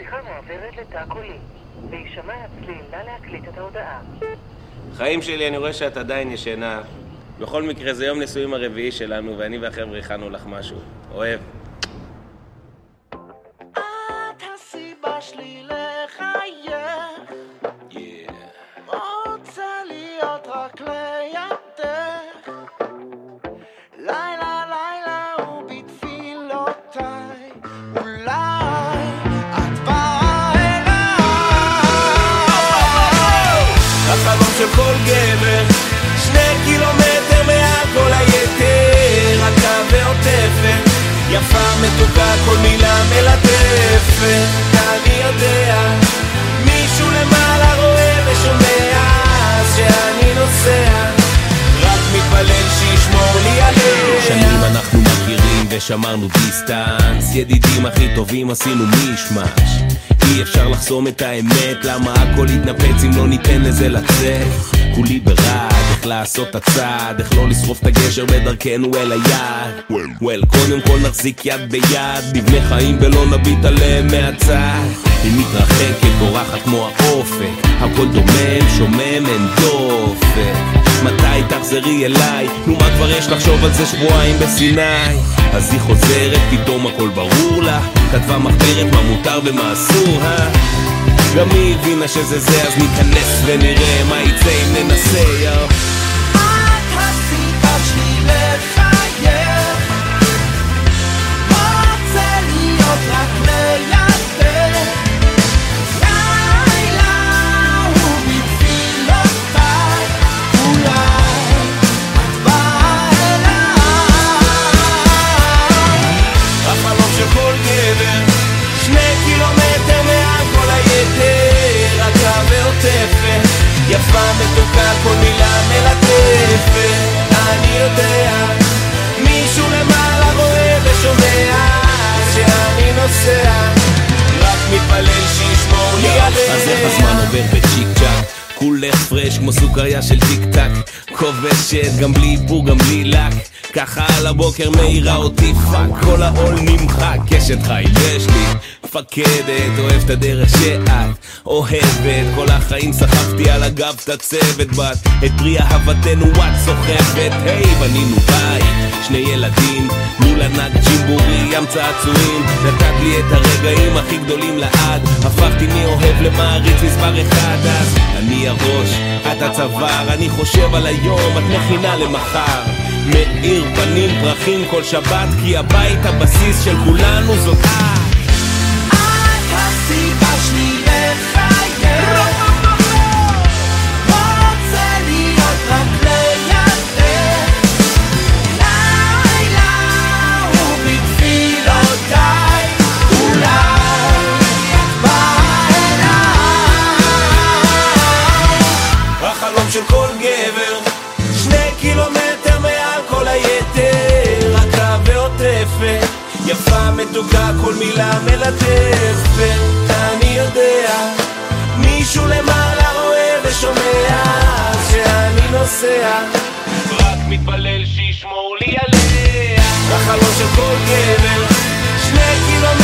השיחה מועברת לתא קולי. וישמע הצליל, נא להקליט את ההודעה. חיים שלי, אני רואה שאת עדיין ישנה. בכל מקרה, זה יום נישואים הרביעי שלנו, ואני והחבר'ה הכנו לך משהו. אוהב. את הסיבה שלי לחייך, רוצה להיות רק לידך, לילה לילה ובתפילותיי, אולי את באה אליי. החלום של כל גבר, 2 קילומטר מעל כל היתר, אתה ועוטפת, יפה מתוקה כל מילה מלטפת. אני יודע, מישהו למעלה רואה ושומע שאני נוסע, רק מתפלל שישמור לי עליה. שנים אנחנו מכירים ושמרנו דיסטנס, ידידים הכי טובים עשינו מישמש. אי אפשר לחסום את האמת, למה הכל יתנפץ אם לא ניתן לזה לצאת. כולי ברד, איך לעשות את הצעד, איך לא לשרוף את הגשר בדרכנו אל היעד. קודם כל נחזיק יד ביד, נבנה חיים ולא נביט עליהם מהצד. היא מתרחקת, בורחת כמו האופק, הכל דומם, שומם, אין דופק. מתי תחזרי אליי? נו מה כבר יש לחשוב על זה שבועיים בסיני? אז היא חוזרת, פתאום הכל ברור לה, כתבה מחברת מה מותר ומה אסור, גם היא הבינה שזה זה, אז ניכנס ונראה מה יצא אם ננסה, יאו. את הסיבה שלי לחייך, רוצה להיות רק לידך, לילה ובתפילותיי, אולי את באה אליי. החלום של כל גבר, 2 קילומטר מעל כל היתר, אתה ועוטפת, יפה מתוקה כל מילה מלטפת. אני יודע, מישהו למעלה רואה ושומע שאני נוסע, רק מתפלל שישמור לי עליה. אז איך הזמן עובר בצ'יק צ'ק, כולך פרש כמו סוכריה של טיק טק, כובשת גם בלי איפור גם בלי לק, ככה על הבוקר מאירה אותי פאק, כל העול נמחק, קשת חי יש לי מפקדת, אוהב את הדרך שאת אוהבת, כל החיים סחבתי על הגב את הצוות בת, את פרי אהבתנו את סוחבת. היי, בנינו בית, 2 ילדים, מול ענק ג'ימבורי, ים צעצועים, נתת לי את הרגעים הכי גדולים לעד, הפכתי מאוהב למעריץ מספר 1. אז אני הראש, את הצוואר, אני חושב על היום, את מכינה למחר, מאיר פנים פרחים כל שבת, כי הבית הבסיס של כולנו זאת את. את הסיבה שלי לחייך, רוצה להיות רק לידך, לילה ובתפילותיי, אולי את באה אליי. החלום של כל גבר, 2 קילומטר מעל כל היתר, אתה ועוטפת, יפה מתוקה כל מילה מלטפת. אני יודע, מישהו למעלה רואה ושומע שאני נוסע, רק מתפלל שישמור לי עליה. החלום של כל גבר, 2 קילומטר